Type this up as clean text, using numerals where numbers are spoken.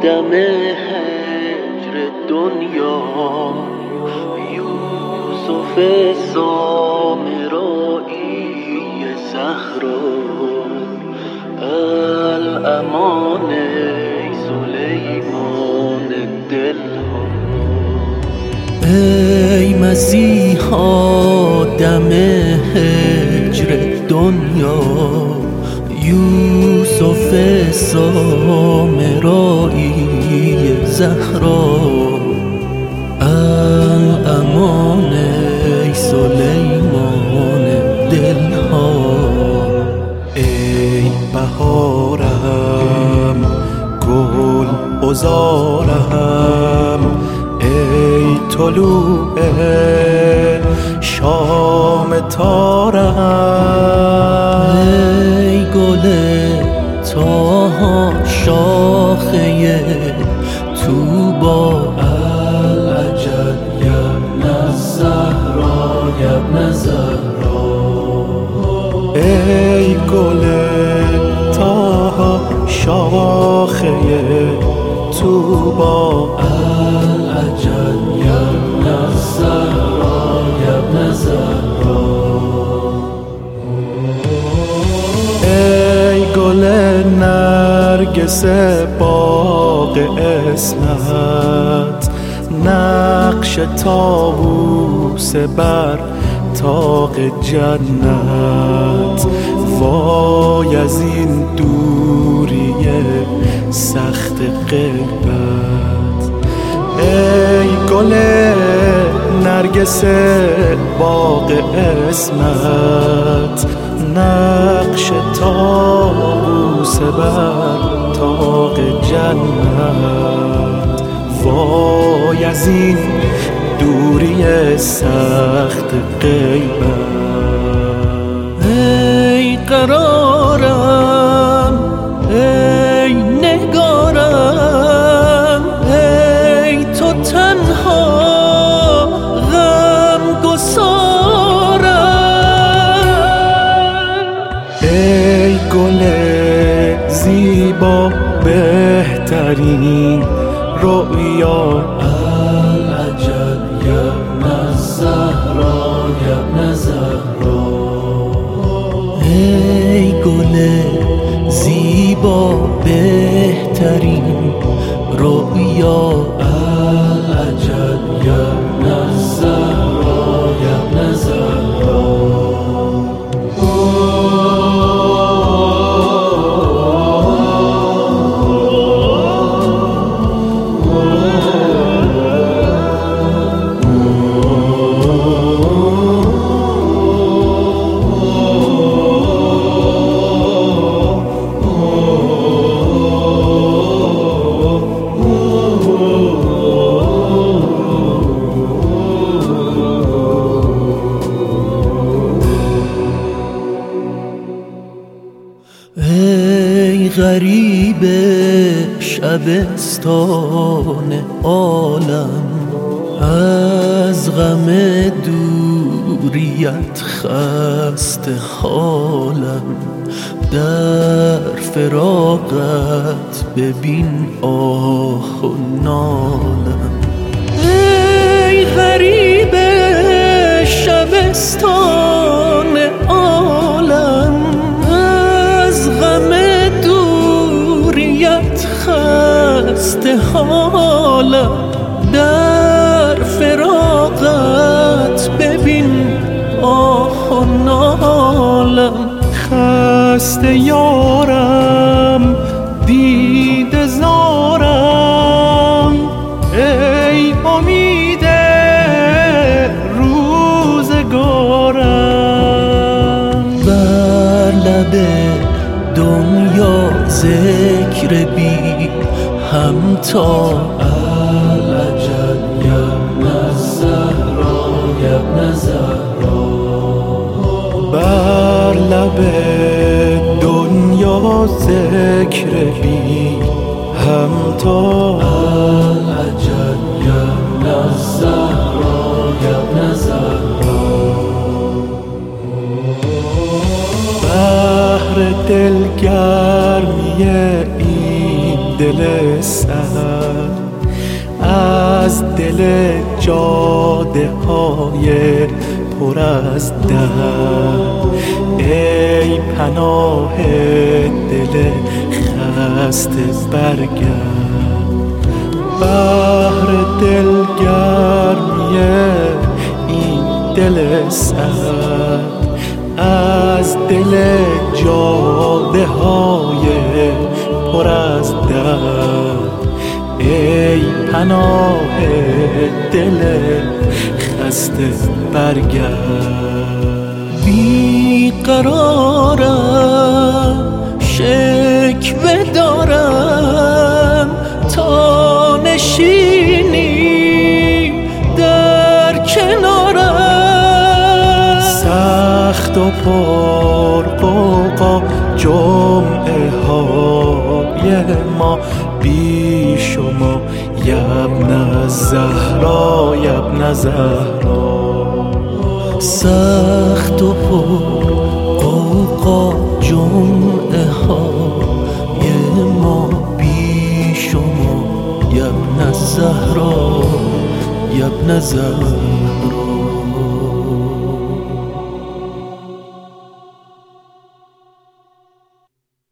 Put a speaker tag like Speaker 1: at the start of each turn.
Speaker 1: دم هجر دنیا یوسف سامرایی زهرا الامان ای سلیمان دلها. ای مسیحا دم هجر دنیا یوسف سامرایی زهرا الامان ای سلیمان دلها.
Speaker 2: ای بهارم گل عذارم ای طلوع شام تارم
Speaker 1: ای گل تاها شاخه طوبا العجل یبن الزهرا یبن زهرا.
Speaker 2: ای گل تاها شاخه طوبا
Speaker 1: العجل یبن الزهرا یبن زهرا.
Speaker 2: ای گل نرگس باغ عصمت نقش طاووس بر طاق جنت وای از این دوری سخت غیبت. ای گل نرگس باغ عصمت نقش طاووس بر طاق جنت وای از این دوری سخت غیبت.
Speaker 1: ای قرارم ای نگارم ای تو تنها غم گسارم.
Speaker 2: ای گل زیبا بهترین رؤیا
Speaker 1: العجل یبن الزهرا یبن زهرا. ای گل زیبا بهترین رؤیا العجل یبن الزهرا یبن زهرا. ای غریب شبستان عالم از غم دوریت خسته حالم در فراقت ببین آه و نالم. ای غریب شبستان عالم از غم دوریت خسته حالم در فراقت ببین آه و نالم.
Speaker 2: خسته یارم دیده زارم ای امید روزگارم.
Speaker 1: بر لب دنیا ذکر بی همتا العجل یبن الزهرا یبن زهرا.
Speaker 2: بر لب دنیا ذکر بی همتا
Speaker 1: العجل یبن الزهرا یبن زهرا.
Speaker 2: بحر دلگرمی این دل سر، از دل جاده های پر از درد. ای پناه دل خسته برگرد، بحر دلگرمی این دل سرد، از دل جاده های پر از درد. ای پناه دل خسته برگرد.
Speaker 1: بیقرارم، شکوه دارم، تا نشینی در کنارم.
Speaker 2: سخت و پرغوغا جمعه های ما بی شما، یبن زهرا یبن زهرا.
Speaker 1: سخت و پرغوغا جمعه های ما بی شما، یبن زهرا یبن زهرا.